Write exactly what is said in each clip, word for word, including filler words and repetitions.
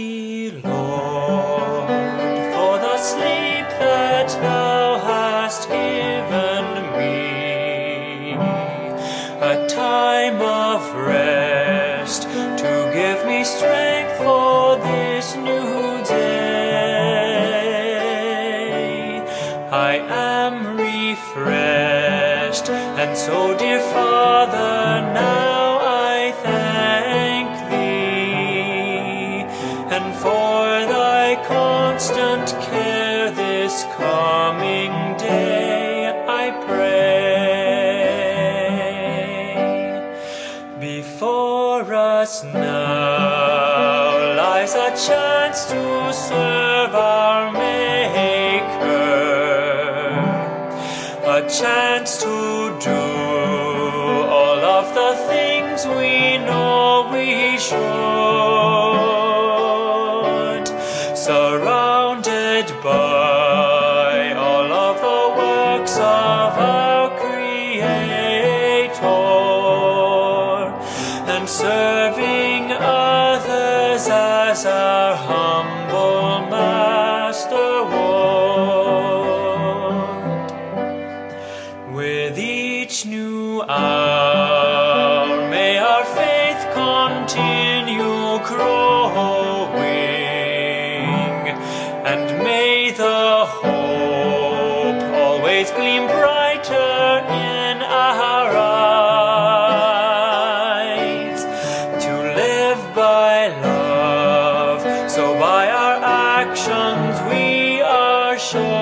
thee, Lord, for the sleep that thou hast given me, a time of rest to give me strength for this new day. I am refreshed, and so, dear Father, now I thank thee, and for thy constant care this coming day I pray. Before us now lies a chance to serve our Maker, a chance to do all of the things we know we should, surrounded by all of the works of our Creator, and serving others as our humble Master would. With each new hour may our faith continue growing, and may the hope always gleam brighter in our eyes, to live by love, so by our actions we are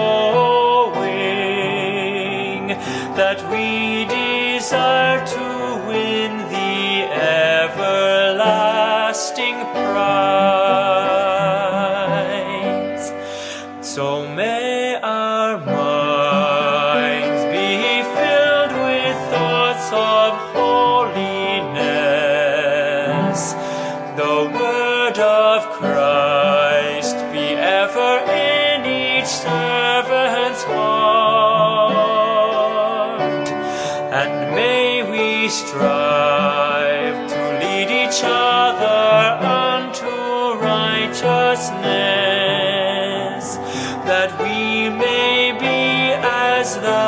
showing that we desire to win the everlasting prize. So may our minds be filled with thoughts of holiness, the word of Christ be ever in each servant's heart, and may we strive to lead each other unto righteousness, that we may be as thou